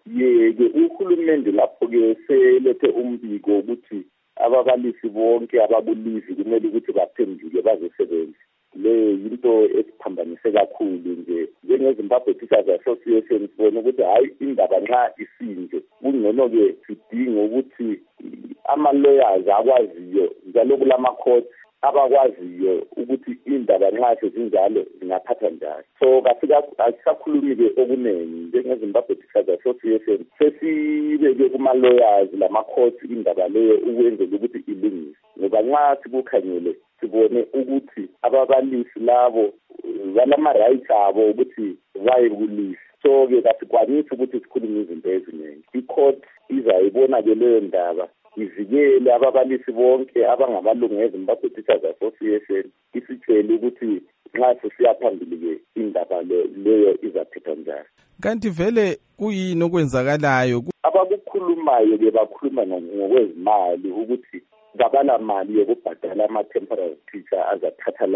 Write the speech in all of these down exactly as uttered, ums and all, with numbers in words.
yeke uhulumende lapho-ke selethe umbiko ukuthi ababalisi bonke abakulivi kumele ukuthi baphenduke bazosebenza. Le yinto esiphambanise kakhulu nje njengeZimbabwe Teachers Association sibona ukuthi hayi indaba nxa isinje kungcono-ke sidinga ukuthi ama-lawyers akwaziyo njalo kulama-courts abakwaziyo ukuthi indaba nxa sezinjalo zingaphatha njani. So asisakhulumi-ke okuningi njengeZimbabwe Teachers Association sesibeke kuma-lawyers lama-courts indaba leyo ukwenzela ukuthi ilungiswe, ngoba nxa sikukhangele sibone ukuthi ababalisi labo banama-rights abo ukuthi baye kulisa. So-ke kasikwanisi ukuthi sikhulume izinto eziningi. I-court izayibona-ke leyo ndaba ivikele ababalisi bonke abangamalungu eZimbabwe Teachers Association, isitshele ukuthi nxa sesiya phambili-ke indaba leyo izaphetha njani. Kanti vele kuyini okwenzakalayo? Abakukhulumayo-ke bakhuluma ngokwezimali ukuthi kabala mali yokubhadala ama-temporary teacher azathatha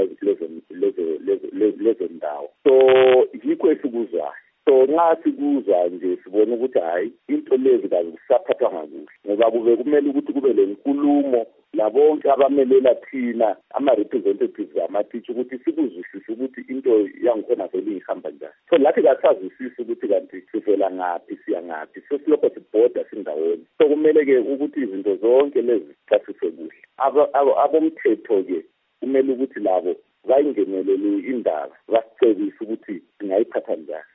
lezo ndawo. So yikho esikuzwayo. So nxa sikuzwa nje sibone ukuthi hayi into lezi kazikusaphathwa ngakuhle, ngoba kube kumele ukuthi kube lenkulumo labonke abamelela thina ama-representatives ama-teacher ukuthi sikuzwisise ukuthi into yangikhona vele ihamba njani. So lathi kasazwisisi ukuthi kanti sivela ngaphi siya ngaphi, sesilokho sibhoda sindawonye. So kumele-ke ukuthi izinto zonke lezi zichasiswe kuhle. Abomthetho-ke kumele ukuthi labo bayingenelele indaba basicebise ukuthi singayiphatha njani.